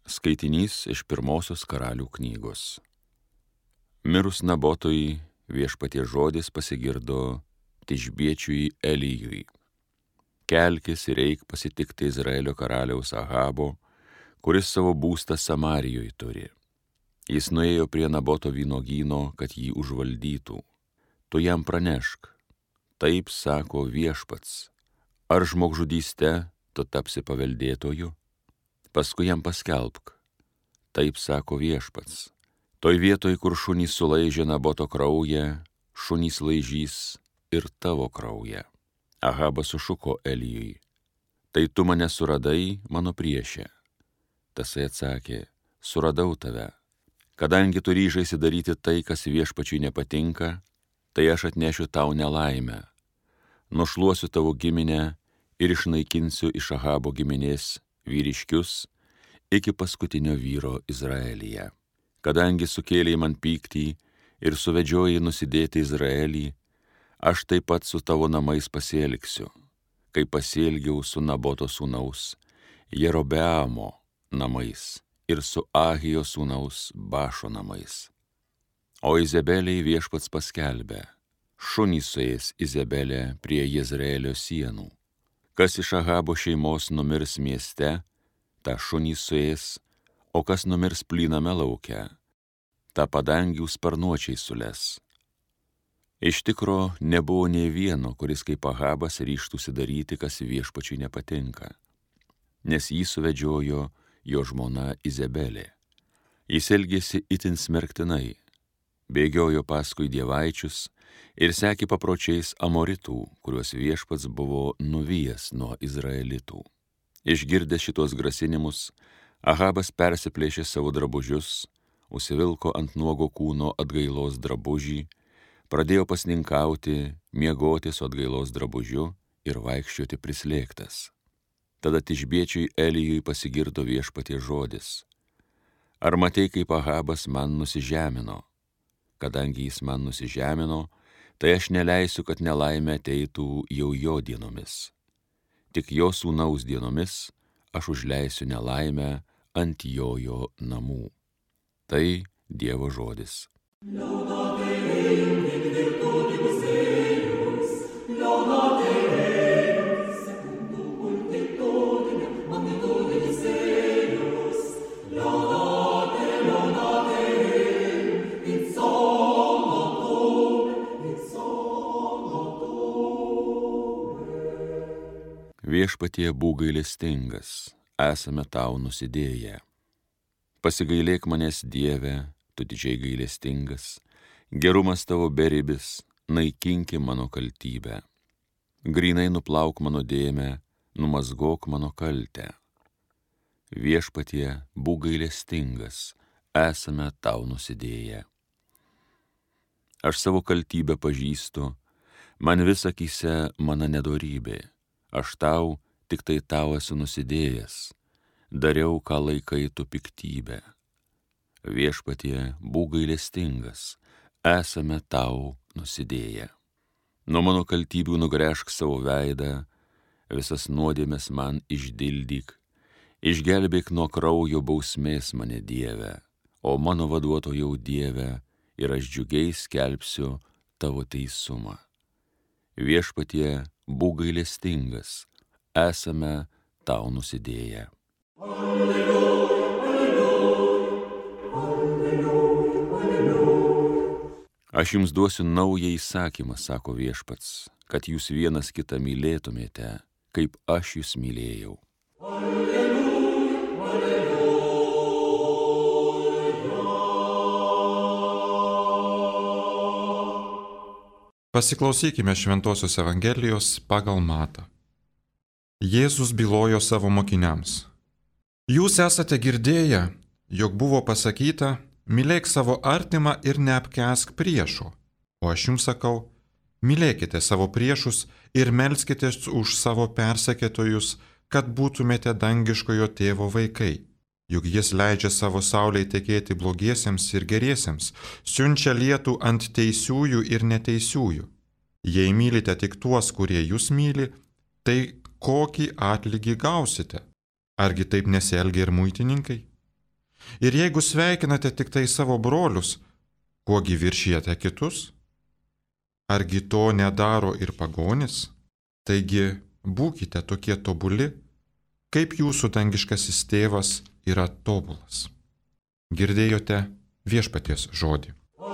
Skaitinys iš pirmosios Karalių knygos. Mirus Nabotui Viešpaties žodis pasigirdo Tišbiečiui Elijui. Kelkis ir eik pasitikti Izraelio karaliaus Ahabo, kuris savo būstą Samarijoje turi. Jis nuėjo prie Naboto vynuogyno, kad jį užvaldytų. Tu jam pranešk, taip sako Viešpats, ar žmogžudyste tu tapsi paveldėtoju? Paskui jam paskelbk, taip sako Viešpats, toj vietoj, kur šunys sulaižė Naboto kraują, šunys laižys ir tavo kraują. Ahabas sušuko Elijui, tai tu mane suradai, mano priešė. Tasai atsakė, suradau tave. Kadangi tu ryžaisi daryti tai, kas Viešpačiui nepatinka, tai aš atnešiu tau nelaimę. Nušluosiu tavo giminę ir išnaikinsiu iš Ahabo giminės vyriškius iki paskutinio vyro Izraelyje. Kadangi sukėlei man pyktį ir suvedžiojai nusidėti Izraelį, aš taip pat su tavo namais pasielgsiu, kaip pasielgiau su Naboto sūnaus Jerobeamo namais ir su Ahijo sūnaus Bašo namais. O Izebeliai Viešpats paskelbė, šunys suės Izebelę prie Jezreelio sienų. Kas iš Ahabo šeimos numirs mieste, tą šunys suės, o kas numirs plyname lauke, tą padangių sparnuočiai sules. Iš tikro nebuvo nė vieno, kuris kaip Ahabas ryžtųsi daryti, kas Viešpačiui nepatinka, nes jį suvedžiojo jo žmona Izebelė. Jis elgėsi itin smerktinai, bėgiojo paskui dievaičius ir sekė papročiais Amoritų, kuriuos Viešpats buvo nuvijęs nuo Izraelitų. Išgirdęs šitos grasinimus, Ahabas persiplėšė savo drabužius, užsivilko ant nuogo kūno atgailos drabužį, pradėjo pasninkauti, miegoti su atgailos drabužiu ir vaikščioti prislėgtas. Tada Tišbiečiui Elijui pasigirdo Viešpaties žodis. Ar matei, kaip Ahabas man nusižemino? Kadangi jis man nusižemino, tai aš neleisiu, kad nelaimė ateitų jau jo dienomis. Tik jo sūnaus dienomis aš užleisiu nelaimę ant jojo namų. Tai Dievo žodis. Viešpatie, būk gailestingas, esame tau nusidėję. Pasigailėk manęs, Dieve, tu didžiai gailestingas, gerumas tavo beribis, naikinki mano kaltybę. Grynai nuplauk mano dėmę, numazgok mano kaltę. Viešpatie, būk gailestingas, esame tau nusidėję. Aš savo kaltybę pažįstu, man vis akyse mano nedorybė. Aš tau, tik tai tau esu nusidėjęs, dariau, ką laikai tu piktybę. Viešpatie, būk gailestingas, esame tau nusidėję. Nuo mano kaltybių nugręžk savo veidą, visas nuodėmes man išdildyk, išgelbėk nuo kraujo bausmės mane, Dieve, o mano vaduotojau Dieve, ir aš džiugiai skelbsiu tavo teisumą. Viešpatie, būk gailestingas, esame tau nusidėję. Alleluja, alleluja, alleluja, alleluja. Aš jums duosiu naują įsakymą, sako Viešpats, kad jūs vienas kitą mylėtumėte, kaip aš jūs mylėjau. Alleluja, alleluja. Pasiklausykime Šventosios Evangelijos pagal Matą. Jėzus bylojo savo mokiniams. Jūs esate girdėję, jog buvo pasakyta, mylėk savo artimą ir neapkęsk priešo. O aš jums sakau, mylėkite savo priešus ir melskitės už savo persekiotojus, kad būtumėte dangiškojo tėvo vaikai. Juk jis leidžia savo saulei tekėti blogiesiems ir geriesiems, siunčia lietų ant teisiųjų ir neteisiųjų. Jei mylite tik tuos, kurie jūs myli, tai kokį atlygį gausite? Argi taip nesielgia ir muitininkai? Ir jeigu sveikinate tik tai savo brolius, kuogi viršijate kitus? Argi to nedaro ir pagonis? Taigi būkite tokie tobuli, kaip jūsų dangiškasis tėvas yra tobulas. Girdėjote viešpaties žodį.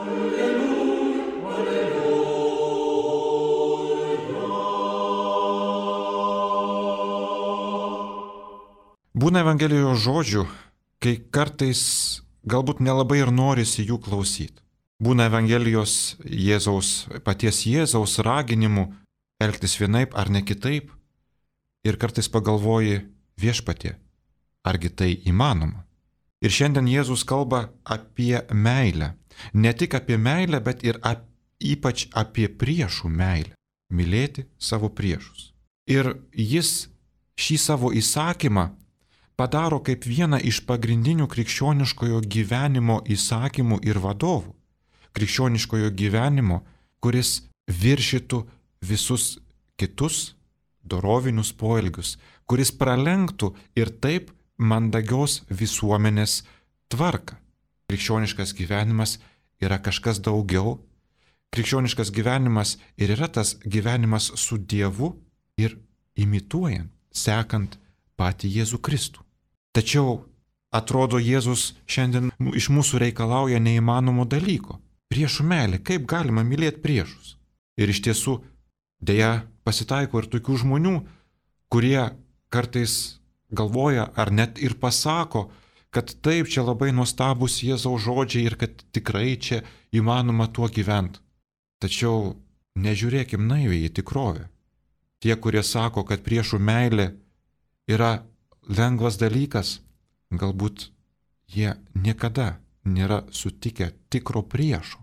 Būna Evangelijos žodžių, kai kartais galbūt nelabai ir norisi jų klausyti. Būna Evangelijos paties Jėzaus raginimų elgtis vienaip ar ne kitaip. Ir kartais pagalvoji, viešpatie, argi tai įmanoma? Ir šiandien Jėzus kalba apie meilę. Ne tik apie meilę, bet ir ypač apie priešų meilę. Mylėti savo priešus. Ir jis šį savo įsakymą padaro kaip vieną iš pagrindinių krikščioniškojo gyvenimo įsakymų ir vadovų. Krikščioniškojo gyvenimo, kuris viršytų visus kitus dorovinius poelgius, kuris pralenktų ir taip mandagios visuomenės tvarką. Krikščioniškas gyvenimas yra kažkas daugiau. Krikščioniškas gyvenimas ir yra tas gyvenimas su Dievu ir imituojant, sekant patį Jėzų Kristų. Tačiau atrodo, Jėzus šiandien iš mūsų reikalauja neįmanomo dalyko. Priešų meilė, kaip galima mylėti priešus? Ir iš tiesų, deja, pasitaiko ir tokių žmonių, kurie kartais galvoja ar net ir pasako, kad taip, čia labai nuostabus Jėzaus žodžiai ir kad tikrai čia įmanoma tuo gyventi. Tačiau nežiūrėkim naiviai į tikrovę. Tie, kurie sako, kad priešų meilė yra lengvas dalykas, galbūt jie niekada nėra sutikę tikro priešo.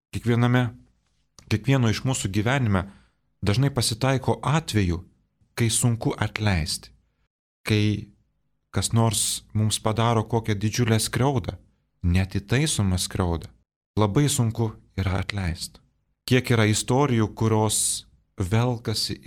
Kiekvieno iš mūsų gyvenime dažnai pasitaiko atveju, kai sunku atleisti, kai kas nors mums padaro kokią didžiulę skriaudą, neatitaisomą skriaudą, labai sunku yra atleisti. Kiek yra istorijų, kurios velkasi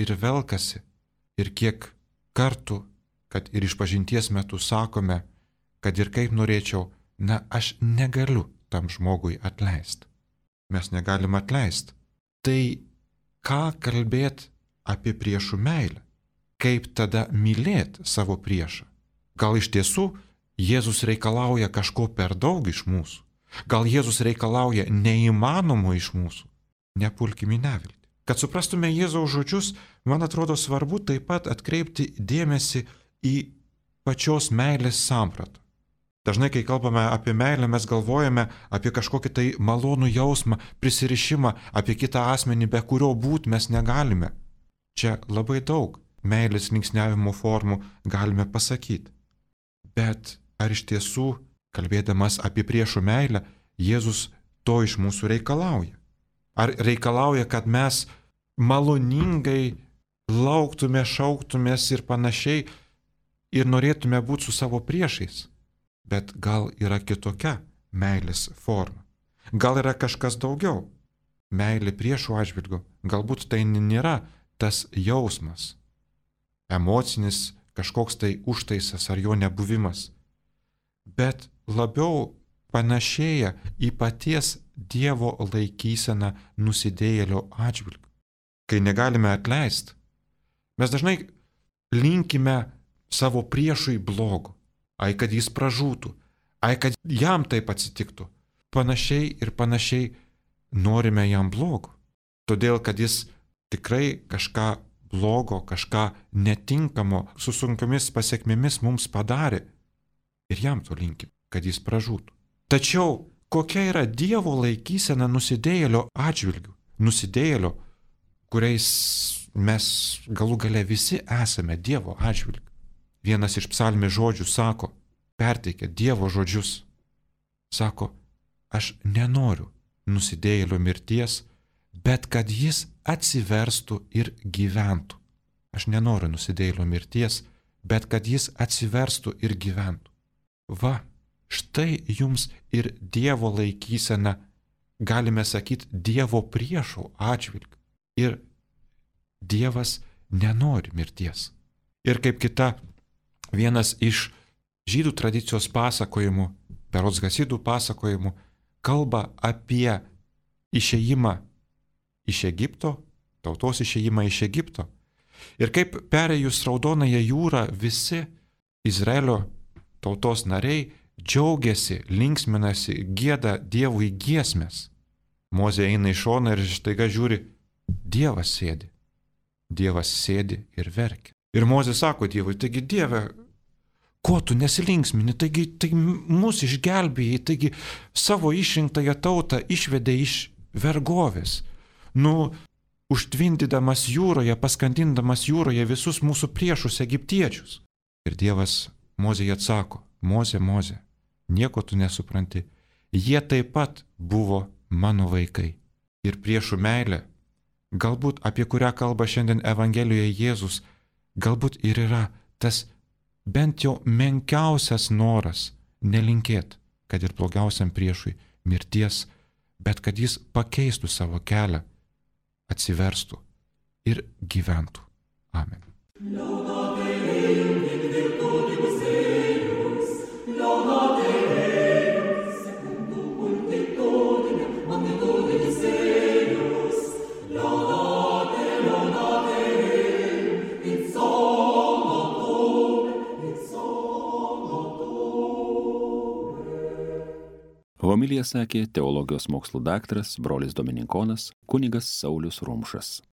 ir kiek kartų, kad ir išpažinties metu sakome, kad ir kaip norėčiau, aš negaliu tam žmogui atleisti. Mes negalim atleisti. Tai ką kalbėti apie priešų meilę? Kaip tada mylėti savo priešą? Gal iš tiesų Jėzus reikalauja kažko per daug iš mūsų? Gal Jėzus reikalauja neįmanomo iš mūsų? Nepulkim į neviltį. Kad suprastume Jėzaus žodžius, man atrodo svarbu taip pat atkreipti dėmesį į pačios meilės sampratą. Dažnai, kai kalbame apie meilę, mes galvojame apie kažkokį tai malonų jausmą, prisirišimą, apie kitą asmenį, be kurio būti mes negalime. Čia labai daug meilės linksniavimo formų galime pasakyti. Bet ar iš tiesų, kalbėdamas apie priešų meilę, Jėzus to iš mūsų reikalauja? Ar reikalauja, kad mes maloningai lauktume, šauktumės ir panašiai ir norėtume būti su savo priešais? Bet gal yra kitokia meilės forma? Gal yra kažkas daugiau? Meilė priešų atžvilgiu, galbūt tai nėra tas jausmas, emocinis kažkoks tai užtaisas ar jo nebuvimas, bet labiau panašėja į paties Dievo laikyseną nusidėjėlio atžvilgiu. Kai negalime atleisti, mes dažnai linkime savo priešui blogo. Ai, kad jis pražūtų, ai, kad jam taip atsitiktų. Panašiai norime jam blogo. Todėl, kad jis tikrai kažką blogo, kažką netinkamo, su sunkiomis pasiekmėmis mums padarė. Ir jam to linkim, kad jis pražūtų. Tačiau, kokia yra Dievo laikysena nusidėjėlio atžvilgiu? Nusidėjėlio, kuriais mes galų gale visi esame Dievo atžvilgiu. Vienas iš psalmės žodžių sako, perteikia Dievo žodžius. Sako, aš nenoriu nusidėjėlio mirties, bet kad jis atsiverstų ir gyventų. Aš nenoriu nusidėjėlio mirties, bet kad jis atsiverstų ir gyventų. Va, štai jums ir Dievo laikysena, galime sakyti, Dievo priešų atžvilgiu. Ir Dievas nenori mirties. Ir kaip vienas iš žydų tradicijos pasakojimų berods Hasidų pasakojimų, kalba apie išėjimą iš Egipto, tautos išėjimą iš Egipto. Ir kaip perėjus Raudonąją jūrą visi Izraelio tautos nariai džiaugiasi, linksminasi, gieda Dievui giesmes. Mozė eina į šoną ir staiga žiūri, Dievas sėdi. Dievas sėdi ir verkia. Ir Mozė sako Dievui, taigi Dieve, ko tu nesilinksmini, taigi mus išgelbėjai, taigi savo išrinktąją tautą išvedė iš vergovės. Užtvindydamas jūroje, paskandindamas jūroje visus mūsų priešus egiptiečius. Ir Dievas Mozei atsako, Mozė, nieko tu nesupranti, jie taip pat buvo mano vaikai. Ir priešų meilė, galbūt apie kurią kalba šiandien Evangelijoje Jėzus, galbūt ir yra tas bent jau menkiausias noras nelinkėt, kad ir blogiausiam priešui mirties, bet kad jis pakeistų savo kelią, atsiverstų ir gyventų. Amen. Homiliją sakė teologijos mokslų daktaras brolis dominikonas kunigas Saulius Rumšas.